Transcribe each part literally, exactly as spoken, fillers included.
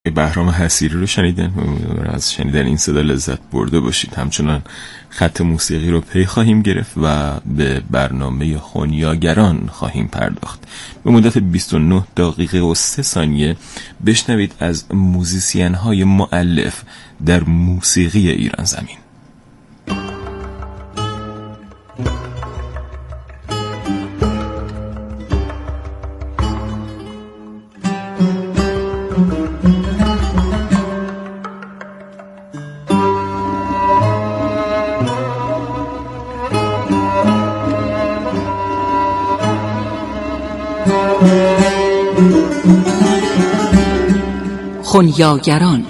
بهرام حصیری رو شنیدن و از شنیدن این صدا لذت برده باشید. همچنان خط موسیقی رو پی خواهیم گرفت و به برنامه خونیاگران خواهیم پرداخت. به مدت بیست و نه دقیقه و سه ثانیه بشنوید از موزیسین های مؤلف در موسیقی ایران زمین. خونیاگران.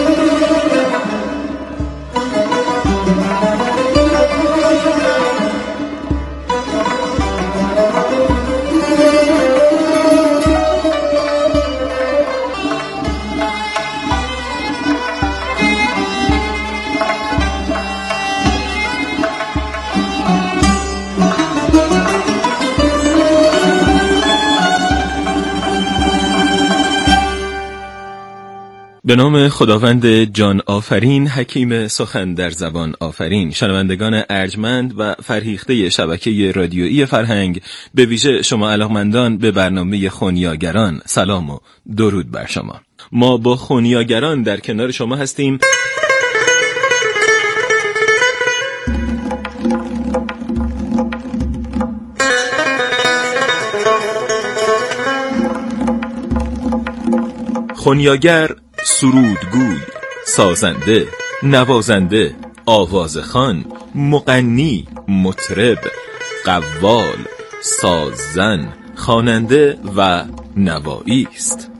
به نام خداوند جان آفرین، حکیم سخن در زبان آفرین. شنوندگان ارجمند و فرهیخته شبکه رادیویی فرهنگ، به ویژه شما علاقمندان به برنامه خونیاگران، سلام و درود بر شما. ما با خونیاگران در کنار شما هستیم. خونیاگر سرودگوی، سازنده، نوازنده، آوازخوان، مغنی، مطرب، قوال، سازن، خواننده و نوایی است.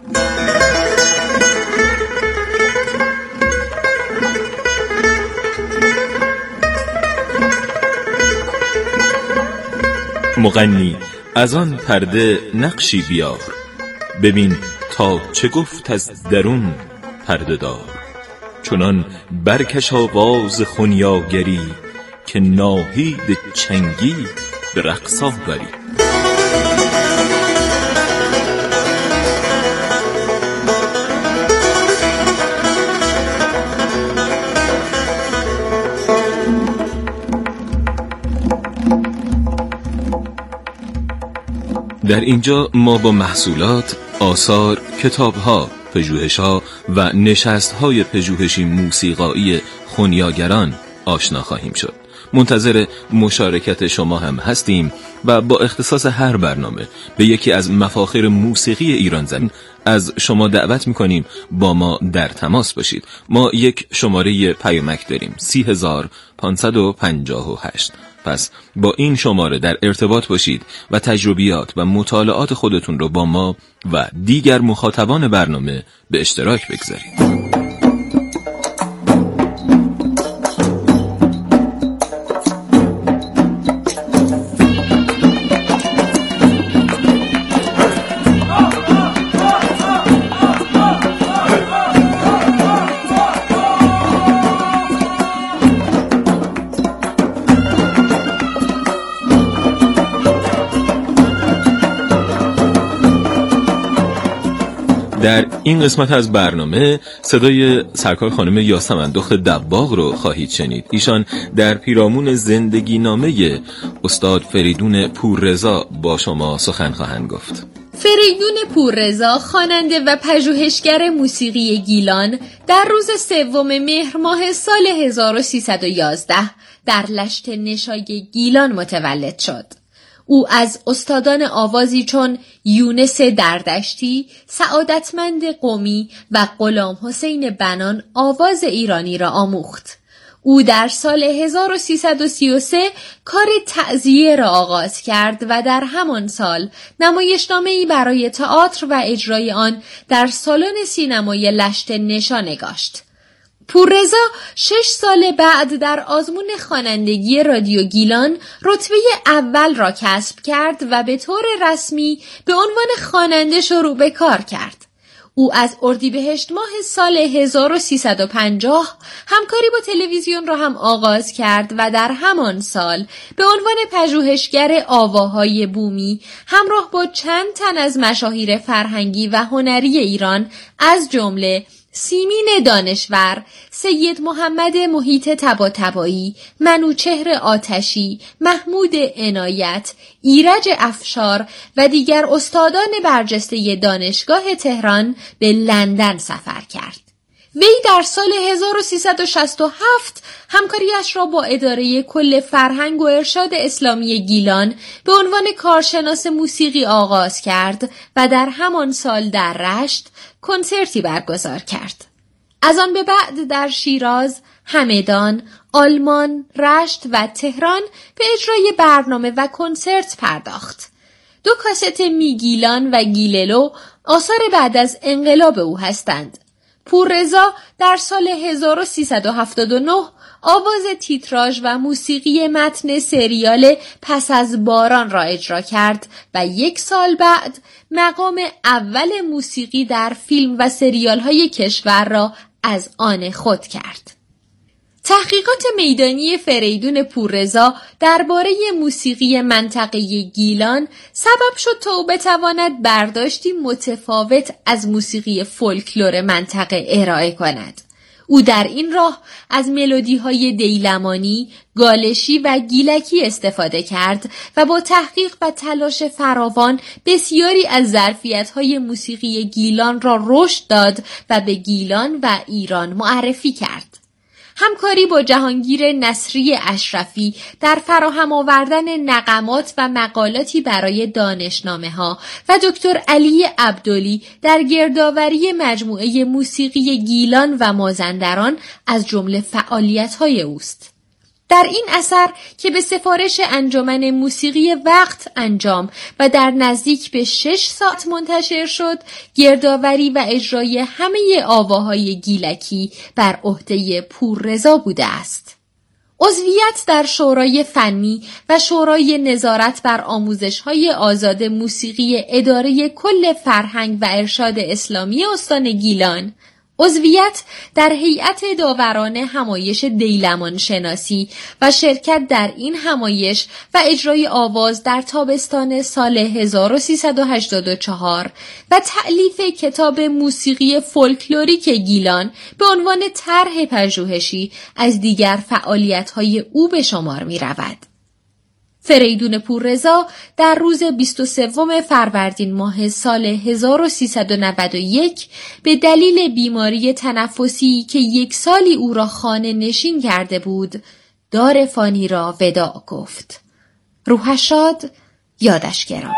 مغنی از آن پرده نقشی بیار، ببین تا چه گفت از درون پرده دار. چنان برکش آواز خونیاگری، که ناهید چنگی به رقص آوری. در اینجا ما با محصولات، آثار، کتاب‌ها، پژوهش‌ها و نشست‌های پژوهشی موسیقایی خونیاگران آشنا خواهیم شد. منتظر مشارکت شما هم هستیم و با اختصاص هر برنامه به یکی از مفاخر موسیقی ایران زمین از شما دعوت می‌کنیم با ما در تماس باشید. ما یک شماره پیامک داریم، سی هزار پانصد و پنجاه و هشت. پس با این شماره در ارتباط باشید و تجربیات و مطالعات خودتون رو با ما و دیگر مخاطبان برنامه به اشتراک بگذارید. در این قسمت از برنامه صدای سرکار خانم یاسمن دختر دباغ رو خواهید شنید. ایشان در پیرامون زندگی نامه استاد فریدون پوررضا با شما سخن خواهند گفت. فریدون پوررضا، خواننده و پژوهشگر موسیقی گیلان، در روز سوم مهر ماه سال هزار و سیصد و یازده در لشت نشای گیلان متولد شد. او از استادان آوازی چون یونس دردشتی، سعادتمند قمی و غلام حسین بنان آواز ایرانی را آموخت. او در سال هزار و سیصد و سی و سه کار تعزیه را آغاز کرد و در همان سال نمایشنامه‌ای برای تئاتر و اجرای آن در سالن سینمای لشت نشا نگاشت. پوررضا شش سال بعد در آزمون خوانندگی رادیو گیلان رتبه اول را کسب کرد و به طور رسمی به عنوان خواننده شروع به کار کرد. او از اردیبهشت ماه سال هزار و سیصد و پنجاه همکاری با تلویزیون را هم آغاز کرد و در همان سال به عنوان پژوهشگر آواهای بومی همراه با چند تن از مشاهیر فرهنگی و هنری ایران از جمله سیمین دانشور، سید محمد محیط طباطبایی، منوچهر آتشی، محمود عنایت، ایرج افشار و دیگر استادان برجسته دانشگاه تهران به لندن سفر کرد. وی در سال هزار و سیصد و شصت و هفت همکاریش را با اداره کل فرهنگ و ارشاد اسلامی گیلان به عنوان کارشناس موسیقی آغاز کرد و در همان سال در رشت کنسرتی برگزار کرد. از آن به بعد در شیراز، همدان، آلمان، رشت و تهران به اجرای برنامه و کنسرت پرداخت. دو کاست میگیلان و گیللو آثار بعد از انقلاب او هستند. پوررضا در سال هزار و سیصد و هفتاد و نه آواز تیتراژ و موسیقی متن سریال پس از باران را اجرا کرد و یک سال بعد مقام اول موسیقی در فیلم و سریال های کشور را از آن خود کرد. تحقیقات میدانی فریدون پوررضا درباره موسیقی منطقه گیلان سبب شد تا او بتواند برداشتی متفاوت از موسیقی فولکلور منطقه ارائه کند. او در این راه از ملودی‌های دیلمانی، گالشی و گیلکی استفاده کرد و با تحقیق و تلاش فراوان بسیاری از ظرفیت‌های موسیقی گیلان را رشد داد و به گیلان و ایران معرفی کرد. همکاری با جهانگیر نصری اشرفی در فراهم آوردن نغمات و مقالاتی برای دانشنامه‌ها و دکتر علی عبدلی در گردآوری مجموعه موسیقی گیلان و مازندران از جمله فعالیت‌های اوست. در این اثر که به سفارش انجمن موسیقی وقت انجام و در نزدیک به شش ساعت منتشر شد، گردآوری و اجرای همه آواهای گیلکی بر عهده پوررضا بوده است. عضویت در شورای فنی و شورای نظارت بر آموزش‌های آزاد موسیقی اداره کل فرهنگ و ارشاد اسلامی استان گیلان، عضویت در هیئت داوران همایش دیلمان شناسی و شرکت در این همایش و اجرای آواز در تابستان سال هزار و سیصد و هشتاد و چهار و تألیف کتاب موسیقی فولکلوریک گیلان به عنوان طرح پژوهشی از دیگر فعالیت‌های او به شمار می‌رود. فریدون پوررضا در روز بیست و سوم فروردین ماه سال هزار و سیصد و نود و یک به دلیل بیماری تنفسی که یک سالی او را خانه نشین کرده بود، دار فانی را وداع گفت. روحش شاد، یادش گرامی.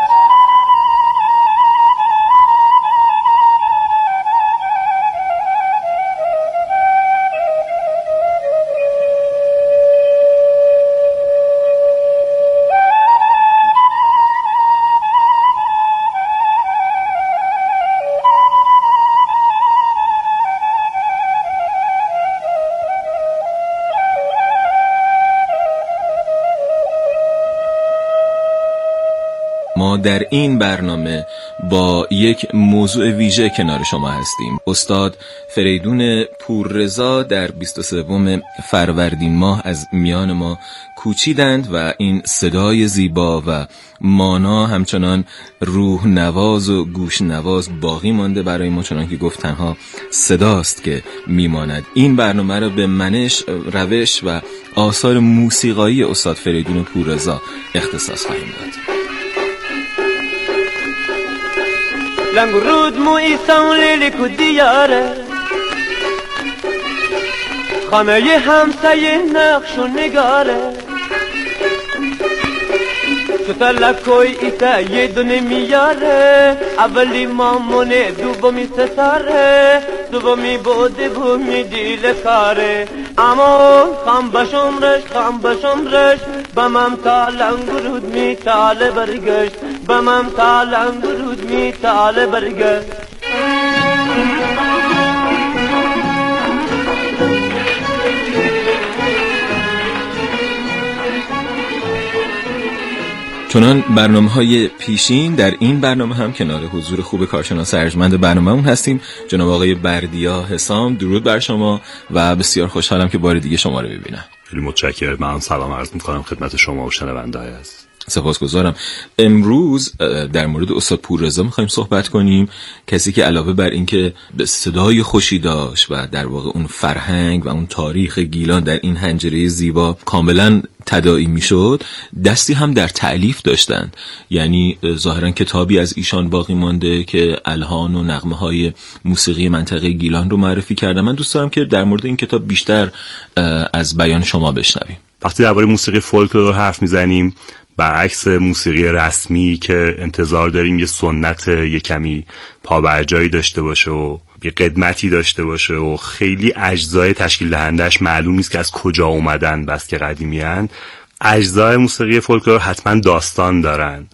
ما در این برنامه با یک موضوع ویژه کنار شما هستیم. استاد فریدون پوررضا در بیست و سوم فروردین ماه از میان ما کوچیدند و این صدای زیبا و مانا همچنان روح نواز و گوش نواز باقی مانده برای ما، چنان که گفت تنها صداست که میماند. این برنامه را به منش، روش و آثار موسیقایی استاد فریدون پوررضا اختصاص خواهیم داد. لنگرود مویسان لیلیکو دیاره خانه همسایه نقش و نگاره ستلکوی ایتا یه دونه میاره اولی مامونه دومی ستاره دومی بوده بومی دیل کاره اما خم بشمرش خم بشمرش بمم تا لنگرود می تاله برگشت بمم تا لنگرود می تاله برگشت. چنان برنامه‌های پیشین در این برنامه هم کنار حضور خوب کارشناس ارجمند برنامه‌مون هستیم، جناب آقای بردیا حسام. درود بر شما و بسیار خوشحالم که بار دیگه شما رو ببینم. خیلی متشکرم. من سلام عرض می‌کنم خدمت شما و شنونده‌های عزیز. سپاسگزارم. امروز در مورد استاد پوررضا می‌خوایم صحبت کنیم، کسی که علاوه بر اینکه به صدای خوشی داشت و در واقع اون فرهنگ و اون تاریخ گیلان در این حنجره زیبا کاملا تداعی میشد، دستی هم در تألیف داشتن. یعنی ظاهرا کتابی از ایشان باقی مانده که الحان و نغمه‌های موسیقی منطقه گیلان رو معرفی کردن. من دوست دارم که در مورد این کتاب بیشتر از بیان شما بشنویم. وقتی درباره موسیقی فولکلور حرف میزنیم، برعکس موسیقی رسمی که انتظار داریم یه سنت یه کمی پابرجایی داشته باشه و یه قدمتی داشته باشه و خیلی اجزای تشکیل دهندش معلوم نیست که از کجا اومدن، بس که قدیمی هن، اجزای موسیقی فولکلور حتما داستان دارن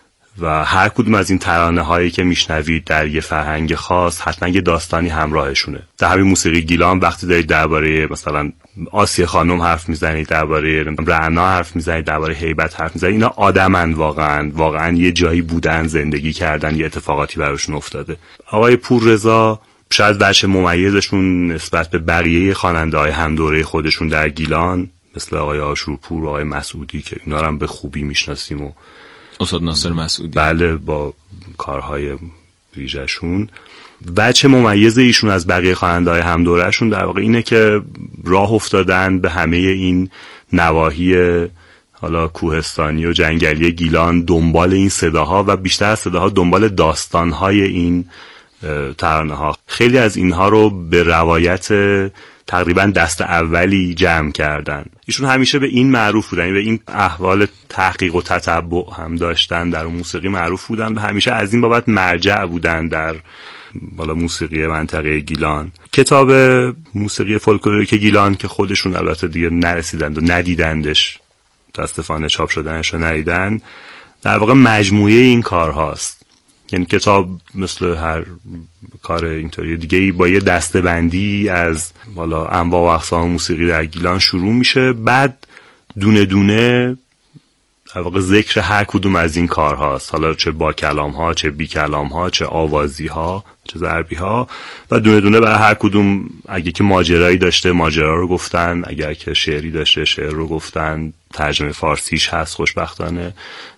و هر کدوم از این ترانه هایی که میشنوید در یه فرهنگ خاص حتما یه داستانی همراهشونه. در همین موسیقی گیلان وقتی دارید درباره مثلا آسیه خانم حرف میزنید، درباره رعنا حرف میزنید، درباره هیبت حرف میزنید، اینا آدمن، واقعا واقعا یه جایی بودن، زندگی کردن، یه اتفاقاتی براشون افتاده. آقای پوررضا شاید وجه ممیزشون نسبت به بقیه خواننده‌های همدوره خودشون در گیلان مثل آقای آشورپور و آقای مسعودی که اینا رو هم به خوبی میشناسیم و استاد ناصر مسعودی، بله، با کارهای ویژه‌شون، وجه ممیز ایشون از بقیه خواننده‌های همدوره‌شون در واقع اینه که راه افتادن به همه این نواحی حالا کوهستانی و جنگلی گیلان دنبال این صداها و بیشتر از صداها دنبال داستان‌های این ترانه‌ها. خیلی از اینها رو به روایت تقریبا دست اولی جمع کردن. ایشون همیشه به این معروف بودن، به این احوال تحقیق و تتبع هم داشتن، در موسیقی معروف بودن و همیشه از این بابت مرجع بودن در بالا موسیقی منطقه گیلان. کتاب موسیقی فولکلوریک گیلان که خودشون البته دیگه نرسیدند و ندیدندش، متاسفانه چاپ شدنش رو ندیدن، در واقع مجموعه این کارهاست. یعنی کتاب مثل هر کار اینطوری دیگه با یه دسته‌بندی از بالا انواع و اقسام موسیقی در گیلان شروع میشه، بعد دونه دونه در واقع ذکر هر کدوم از این کارهاست، حالا چه با کلام ها، چه بی کلام ها، چه آوازی ها، چه ضربی ها، و دونه دونه برای هر کدوم اگه که ماجرایی داشته ماجرا رو گفتن، اگر که شعری داشته شعر رو گفتن، ترجمه فارسیش هست خوشبختانه.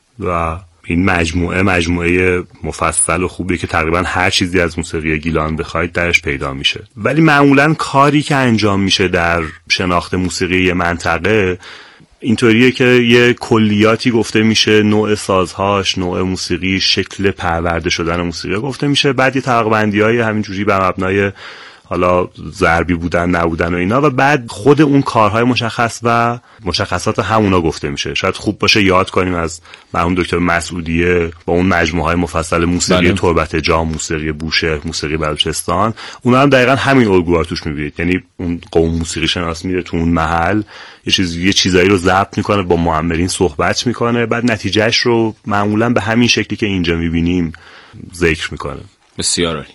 و این مجموعه مجموعه مفصل و خوبیه که تقریبا هر چیزی از موسیقی گیلان بخواید درش پیدا میشه. ولی معمولا کاری که انجام میشه در شناخت موسیقی منطقه اینطوریه که یه کلیاتی گفته میشه، نوع سازهاش، نوع موسیقی، شکل پرورده شدن موسیقی گفته میشه، بعد یه طبقه بندی‌های همینجوری بر مبنای حالا ضربی بودن نبودن و اینا، و بعد خود اون کارهای مشخص و مشخصات همونا گفته میشه. شاید خوب باشه یاد کنیم از مرحوم دکتر مسعودیه با اون مجموعه های مفصل موسیقی بله. تربت جام، موسیقی بوشهر، موسیقی بلوچستان، اونا هم دقیقاً همین الگوها توش میبینید. یعنی اون قوم موسیقی شناس میره تو اون محل یه چیز یه چیزایی رو ضبط میکنه، با معمرین صحبت میکنه، بعد نتیجهش رو معمولاً به همین شکلی که اینجا میبینیم ذکر میکنه. بسیار عالی.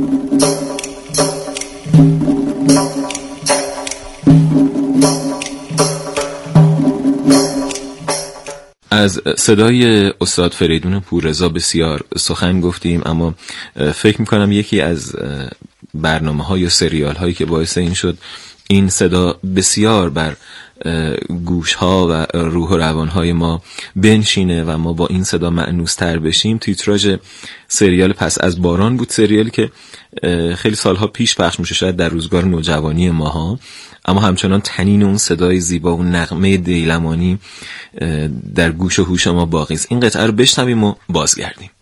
از صدای استاد فریدون پوررضا بسیار سخن گفتیم، اما فکر میکنم یکی از برنامه‌ها یا سریال هایی که باعث این شد این صدا بسیار بر گوش‌ها و روح و روان‌های ما بنشینه و ما با این صدا مأنوس‌تر بشیم، تیتراژ سریال پس از باران بود. سریالی که خیلی سالها پیش پخش میشه، شاید در روزگار نوجوانی ماها، اما همچنان تنین اون صدای زیبا و نغمه دیلمانی در گوش و هوش ما باقی است. این قطعه رو بشنویم و بازگردیم.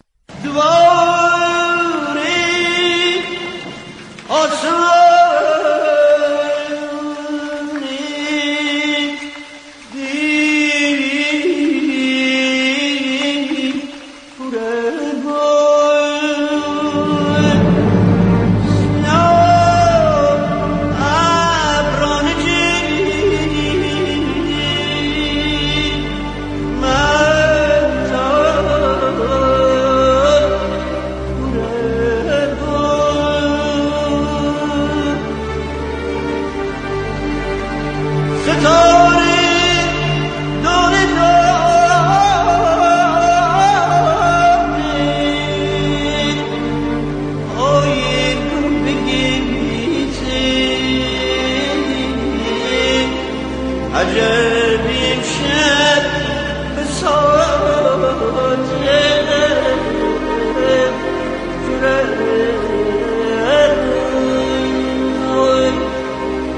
عجب این شب به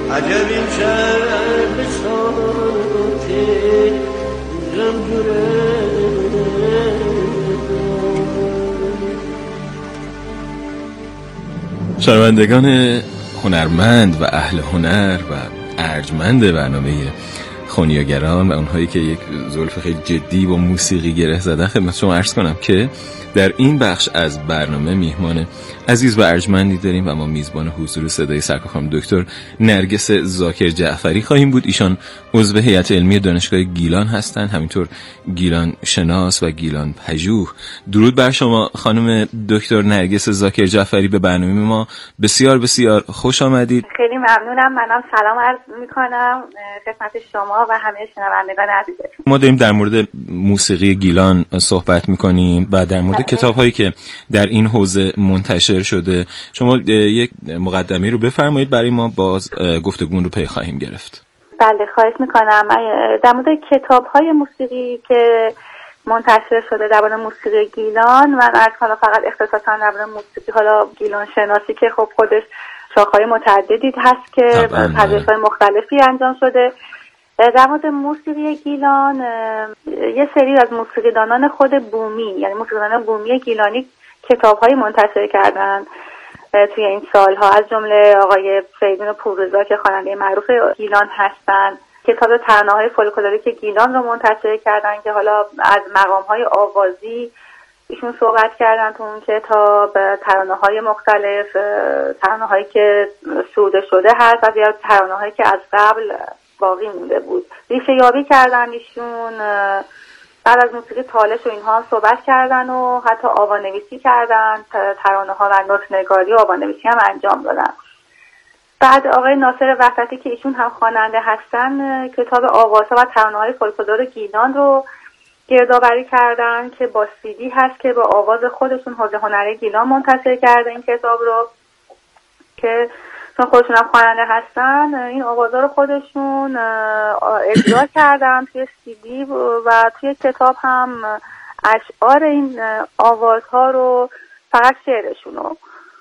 عجب این شب صوتی جمجوره. شنوندگان هنرمند و اهل هنر و ارجمند برنامه خونیاگران و اونهایی که یک زلف خیلی جدی با موسیقی گره زدن، خدمت شما عرض کنم که در این بخش از برنامه میهمان عزیز و ارجمندی داریم و ما میزبان حضور صدای سرکار خانم دکتر نرگس ذاکر جعفری خواهیم بود. ایشان عضو هیئت علمی دانشگاه گیلان هستند، همینطور گیلان شناس و گیلان پژوه. درود بر شما خانم دکتر نرگس ذاکر جعفری، به برنامه ما بسیار بسیار خوش آمدید. خیلی ممنونم. منم سلام عرض میکنم خدمت شما و همه شنوندگان عزیز. ما داریم در مورد موسیقی گیلان صحبت میکنیم و در مورد کتاب هایی که در این حوزه منتشر شده. شما یک مقدمه رو بفرمایید برای ما، باز گفتگو رو پی خواهیم گرفت. بله خواهش میکنم. در مورد کتاب های موسیقی که منتشر شده در مورد موسیقی گیلان، من از حالا فقط اختصاصا در مورد موسیقی حالا گیلان شناسی که خب خودش شاخه‌های متعددی هست که پژوهش‌های مختلفی انجام شده. در مورد موسیقی گیلان یه سری از موسیقیدانان خود بومی، یعنی موسیقیدانان بومی گیلانی کتاب‌های منتشر کردن توی این سالها، از جمله آقای فریدون پوررضا که خواننده معروف گیلان هستن. کتاب ترانه‌های فولکلوریک گیلان رو منتشر کردن که حالا از مقام‌های آوازی ایشون صحبت کردن تو اون کتاب، ترانه‌های مختلف، ترانه‌هایی که سروده شده هست و یا ترانه‌هایی که از قبل باقی مونده بود. ریشه یابی کردن ایشون، بعد از موسیقی تالش و اینها صحبت کردن و حتی آوان‌نویسی کردن، ترانه‌ها و نوت‌نگاری و آوان‌نویسی هم انجام دادن. بعد آقای ناصر وحدتی که ایشون هم خواننده هستن، کتاب آوازها و ترانه‌های فولکلور گیلان رو گردآوری کردن که با سیدی هست که با آواز خودشون حوزه هنری گیلان منتشر کرده این کتاب رو، که چون خودشون هم خواننده هستن این آوازها رو خودشون اجرا کردن توی سیدی و توی کتاب هم اشعار این آوازها رو، فقط شعرشون رو،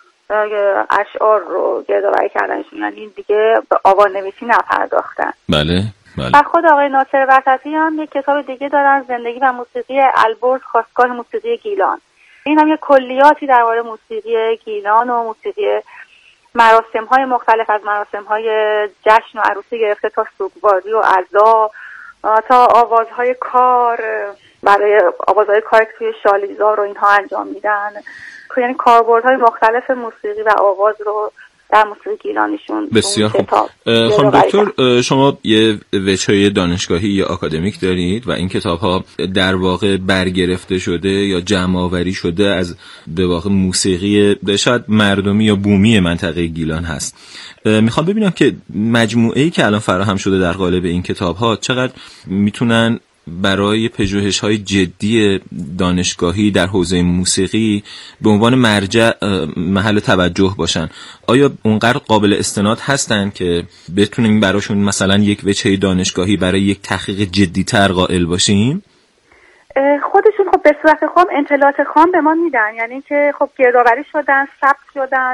اشعار رو گردآوری کردنشون، یعنی دیگه به آوان نویسی نپرداختن. بله بله. و خود آقای ناصر وحدتی هم یک کتاب دیگه دارن، زندگی و موسیقی البرز، خواستگاه موسیقی گیلان. این هم یک کلیاتی درباره موسیقی گیلان و موسیقی مراسم‌های مختلف، از مراسم‌های جشن و عروسی گرفته تا سوگواری و عزا تا آوازهای کار، برای آوازهای کار که توی شالیزار و اینها انجام میدن، یعنی کاربردهای مختلف موسیقی و آواز رو در موسیقی گیلانیشون. بسیار خوب. خانم دکتر، شما یه وجهه دانشگاهی یا آکادمیک دارید و این کتاب‌ها در واقع برگرفته شده یا جمع آوری شده از به واقع موسیقی شاید مردمی یا بومی منطقه گیلان هست. میخوام ببینم که مجموعه‌ای که الان فراهم شده در قالب این کتاب‌ها چقدر میتونن برای پژوهش‌های جدی دانشگاهی در حوزه موسیقی به عنوان مرجع محل توجه باشن. آیا اونقدر قابل استناد هستن که بتونیم براشون مثلا یک وجهه دانشگاهی برای یک تحقیق جدی‌تر قائل باشیم؟ خودشون خب به صورت خام اطلاعات خام به ما میدن، یعنی که خب گردآوری شدن، ثبت شدن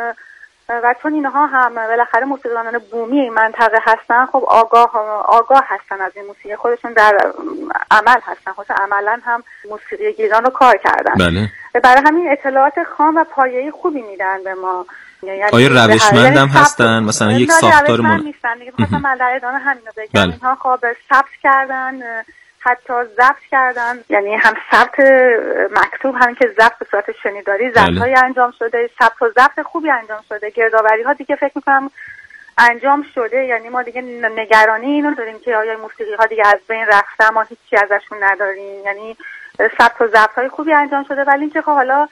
و چون اینها هم بالاخره موسیقیدانان بومی این منطقه هستن، خب آگاه آگاه هستن از این موسیقی، خودشون در عمل هستن، خودشون عملا هم موسیقی گیلان رو کار کردن. بله. برای همین اطلاعات خام و پایه‌ای خوبی میدن به ما. یعنی آیا روشمند هم هستن؟ مثلا یک ساختار من نیستن دیگه. مثلا من در ادامه همینو بگم. اینها خب ثبت کردن، حتی ضبط کردن، یعنی هم ثبت مکتوب، همین که ضبط به صورت شنیداری، ضبط‌های انجام شده، ثبت و ضبط خوبی انجام شده، گردآوری‌ها دیگه فکر می‌کنم انجام شده، یعنی ما دیگه نگرانی اینو داریم که آیا موسیقی‌ها دیگه از بین رفته، ما هیچی ازشون نداریم، یعنی ثبت و ضبط‌های خوبی انجام شده. ولی اینکه خب حالا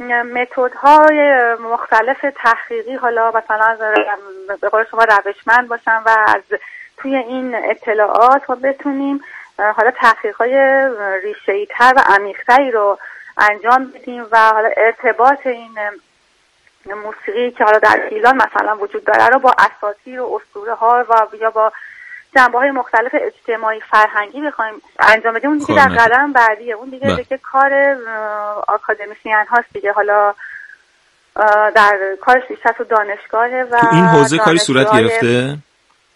متدهای مختلف تحقیقی، حالا مثلا به قول شما روشمند باشن و از توی این اطلاعات ما بتونیم حالا تحقیق‌های ریشه‌ای تر و عمیق‌تری رو انجام بدیم و حالا ارتباط این موسیقی که حالا در گیلان مثلا وجود داره رو با اساطیر و اسطوره‌ها و یا با جنبه‌های مختلف اجتماعی فرهنگی بخوایم انجام بدیم، اون دیگه در قدم بعدیه، اون دیگه دیگه کار آکادمیسین هاست دیگه، حالا در کارش بیشتر تو دانشگاهه و تو این حوزه کاری صورت گرفته؟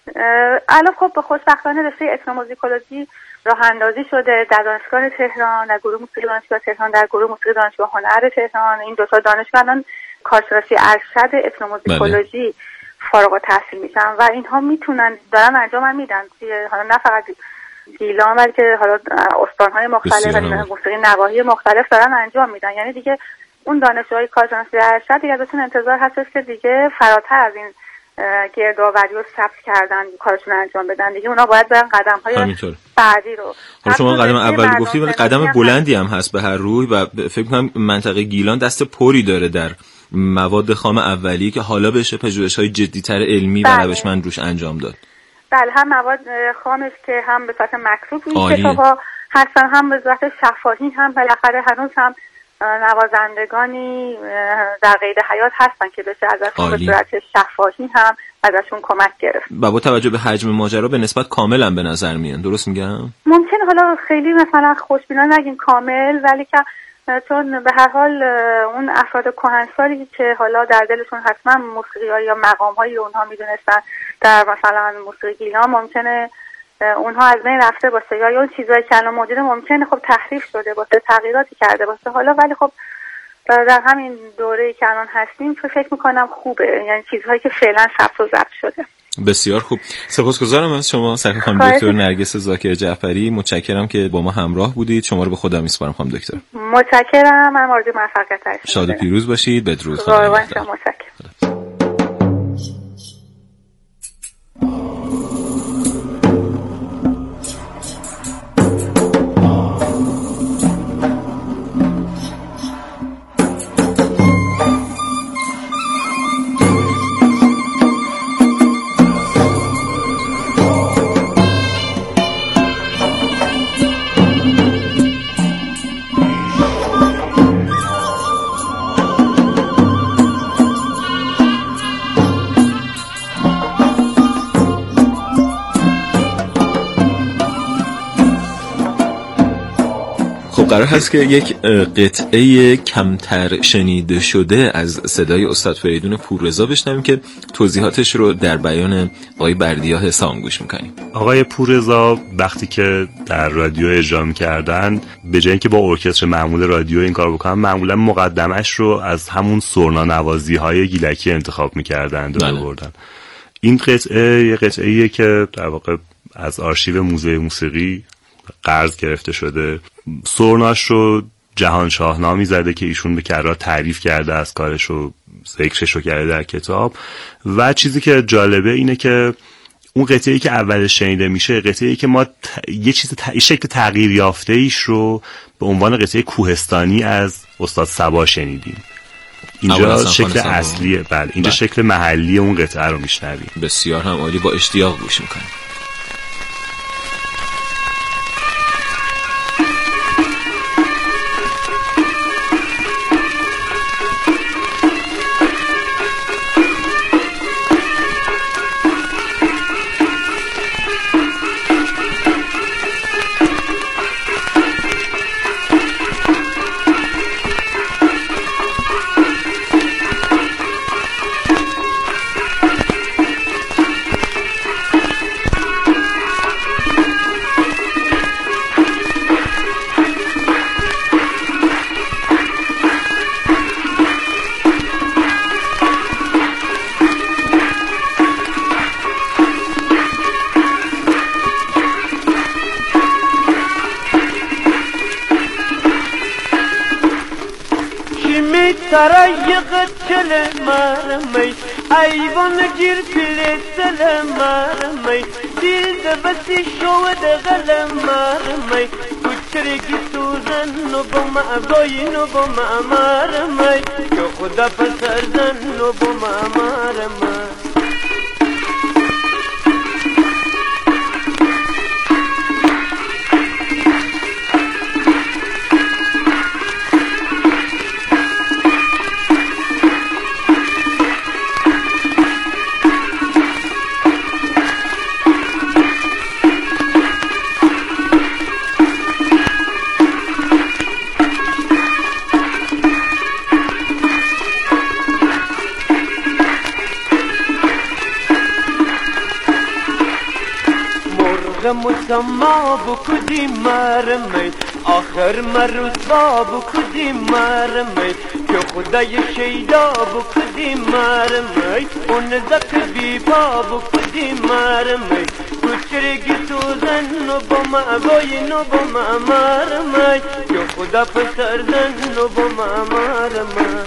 الان خب به خوشبختانه رشته اتنوموزیکولوژی راه اندازی شده در دانشگاه تهران، در گروه موسیقی دانشگاه تهران، در گروه موسیقی دانشگاه هنر تهران. این دو تا دانشگاه الان کارشناسی ارشد اتنوموزیکولوژی فارغ التحصیل میشن و اینها میتونن دارن انجام میدن، حالا نه فقط گیلان بلکه حالا استان‌های مختلف و موسیقی نواحی مختلف دارن انجام میدن. یعنی دیگه اون دانشجوهای کارشناسی ارشد دیگه ازشون انتظار هستش که دیگه فراتر از این گردآوری و ثبت کردن کارشون انجام بدن، دیگه اونا باید برن قدم‌های بعدی رو. حالا شما قدم اولی گفتی ولی قدم بلندی هم هست به هر روی و فکر کنم منطقه گیلان دست پری داره در مواد خام اولیه که حالا بشه پژوهش‌های جدی‌تر علمی و روشمند روش انجام داد. بله، هم مواد خامش که هم به صورت مکتوب این کتاب‌ها هستن، هم به صورت شفاهی، هم بالاخره هنوز هم نوازندگانی در قید حیات هستن که بشه ازشون به صورت شفاهی هم ازشون کمک گرفت. و با توجه به حجم ماجرا به نسبت کاملا به نظر میان، درست میگم؟ ممکنه حالا خیلی مثلا خوشبینانه نگیم کامل، ولی که چون به هر حال اون افراد کهنسالی که حالا در دلشون حتما موسیقی یا مقام‌های اونها میدونستن در مثلا موسیقی گیلان ممکنه اونها از بین رفته باشه یا اون چیزایی که الان موجوده ممکنه خب تحریف شده باشه، تغییراتی کرده باشه حالا، ولی خب در همین دوره‌ای که الان هستیم فکر میکنم خوبه، یعنی چیزهایی که فعلا ثبت و ضبط شده. بسیار خوب، سپاسگزارم از شما سرکار خانم دکتر نرگس ذاکر جعفری. متشکرم که با ما همراه بودید. شما رو به خدا میسپارم خانم دکتر. متشکرم، من آرزوی موفقیت هستم. شاد و پیروز باشید. بدرود خانم. متشکرم. قرار هست که یک قطعه کمتر شنیده شده از صدای استاد فریدون پوررضا بشنویم که توضیحاتش رو در بیان آقای بردیا حسام گوش میکنیم. آقای پوررضا وقتی که در رادیو اجرا میکردن به جای اینکه با ارکستر معمول رادیو این کار بکنن، معمولا مقدمش رو از همون سرنا نوازی های گیلکی انتخاب میکردن و بردن. این قطعه یه قطعه‌ایه که در واقع از آرشیو موزه موسیقی قرض گرفته شده. سرناش رو جهان شاهنامی زده که ایشون به کررا تعریف کرده از کارش رو، ذکرش رو کرده در کتاب. و چیزی که جالبه اینه که اون قطعه‌ای که اولش شنیده میشه قطعه‌ای که ما ت... یه چیز ت... شکل تغییر یافته ایش رو به عنوان قطعه کوهستانی از استاد صبا شنیدیم. اینجا شکل اصلیه، بله اینجا بله. شکل محلی اون قطعه رو میشنویم. بسیار هم عالی، با اشتیاق گوش میکنیم. Sarayığı çelemarmay Ayvan gir pile selemarmay Dilde basi şovda galamarmay Kuchri ki suzan no boma goy no boma amarmay Yo khuda pasardan no boma amarmay مسما بکدی مرمی آخر مرسوا بکدی مرمی که خدای شیدا بکدی مرمی اون زک بی پا بکدی مرمی تو چرگی سوزن نو با ما بای نو با ما مرمی که خدا پسردن نو با ما مرمی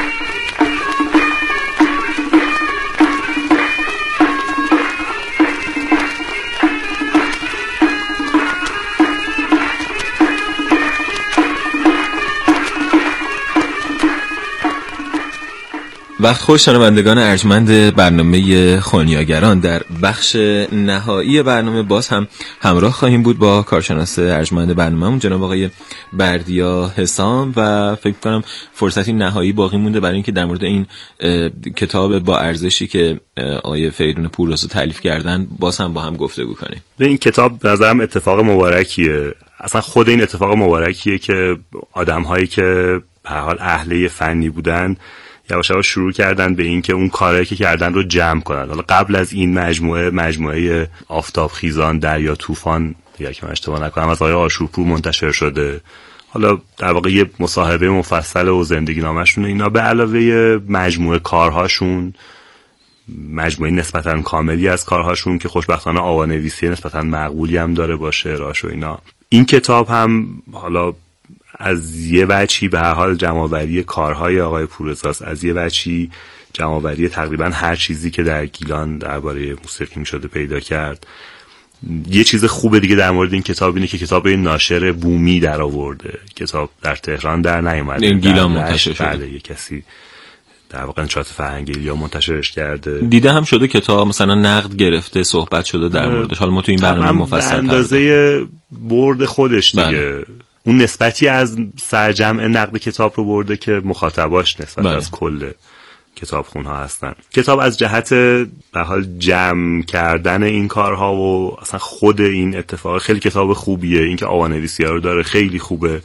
وقت خوش شنوندگان ارجمند برنامه خونیاگران، در بخش نهایی برنامه باز هم همراه خواهیم بود با کارشناس ارجمند برنامه‌مون جناب آقای بردیا حسام و فکر کنم فرصتی نهایی باقی مونده برای اینکه در مورد این کتاب با ارزشی که آقای فریدون پوررضا تالیف کردن باز هم با هم گفتگو کنیم. این کتاب به نظرم اتفاق مبارکیه. اصلا خود این اتفاق مبارکیه که آدم‌هایی که به هر حال اهل فنی بودن یواش یواش شروع کردن به این که اون کاری که کردن رو جمع کنن. حالا قبل از این مجموعه مجموعه آفتاب خیزان دریا طوفان دیگه که من اشتباه نکنم از آقای آشورپور منتشر شده. حالا در واقع یه مصاحبه مفصل و زندگی نامشون اینا به علاوه مجموعه کارهاشون، مجموعه نسبتاً کاملی از کارهاشون که خوشبختانه آوانویسی نسبتاً مقبولی هم داره با شعراش و اینا. این کتاب هم حالا از یه وجهی به هر حال جمع‌آوری کارهای آقای پوررضاست، از یه وجهی جمع‌آوری تقریبا هر چیزی که در گیلان درباره موسیقی می‌شده پیدا کرد. یه چیز خوبه دیگه در مورد این کتاب اینه که کتاب این ناشر بومی در آورده. کتاب در تهران در نیومده، این گیلان منتشر شده. بله، یه کسی در واقع نشاط فرهنگی یا منتشرش کرده. دیده هم شده کتاب مثلا نقد گرفته، صحبت شده در موردش. حالا ما تو این برنامه مفصل اندازه برد خودش دیگه بله. اون نسبتی از سرجمع نقد کتاب رو برده که مخاطباش نسبت بله. از کل کتابخونها هستن. کتاب از جهت به حال جمع کردن این کارها و اصلا خود این اتفاق خیلی کتاب خوبیه. اینکه آوانویسی‌ها رو داره خیلی خوبه،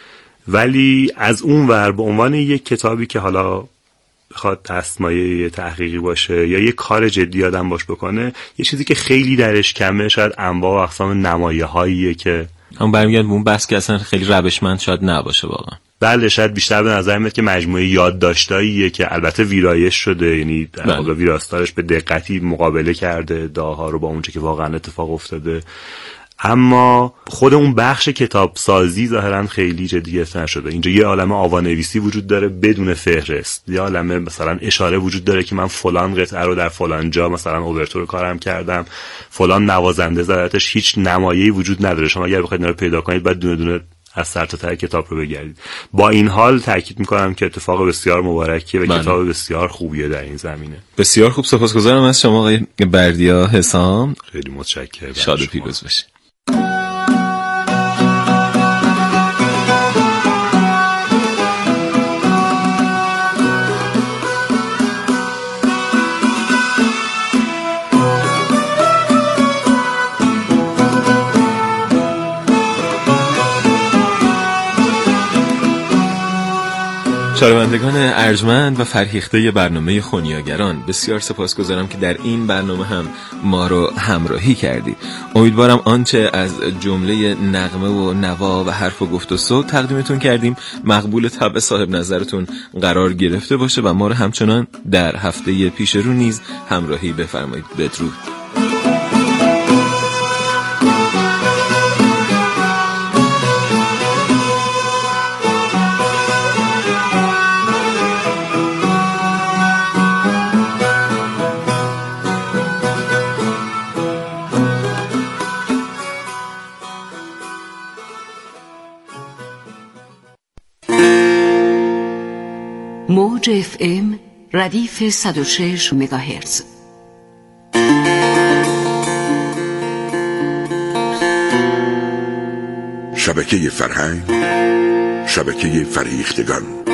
ولی از اون ور به عنوان یک کتابی که حالا بخواد دستمایه تحقیقی باشه یا یه کار جدی آدم باش بکنه، یه چیزی که خیلی درش کمه شاید انواع و اقسام نمایه‌هاییه که هم برمیگرد به اون بحث که اصلا خیلی روشمند شاید نباشه واقعا. بله، شاید بیشتر به نظر میاد که مجموعه یادداشتاییه که البته ویرایش شده، یعنی در واقع ویراستارش به دقتی مقابله کرده داها رو با اونچه که واقعا اتفاق افتاده، اما خود اون بخش کتاب سازی ظاهرا خیلی جدی گرفته نشده. اینجا یه عالمه آوانویسی وجود داره بدون فهرست، یه عالمه مثلا اشاره وجود داره که من فلان قطعه رو در فلان جا مثلا اوورتور کارم کردم، فلان نوازنده زدتش، هیچ نمایه‌ای وجود نداره. شما اگر بخواید اینا رو پیدا کنید بعد دونه دونه از سر تا ته کتاب رو بگردید. با این حال تاکید میکنم که اتفاق بسیار مبارکیه و بله. کتاب بسیار خوبیه در این زمینه. بسیار خوب، سپاسگزارم از شما آقای بردیا حسام. خیلی متشکرم. شاد و پیروز باشید. شنوندگان ارجمند و فرهیخته برنامه خونیاگران، بسیار سپاسگزارم که در این برنامه هم ما رو همراهی کردید. امیدوارم آنچه از جمله نغمه و نوا و حرف و گفت و صوت تقدیمتون کردیم مقبول طبع صاحب نظرتون قرار گرفته باشه و ما رو همچنان در هفته پیش رو نیز همراهی بفرمایید. بدرود. موج اف ام ردیف صد و شش مگاهرتز. شبکه فرهنگ، شبکه فرهیختگان.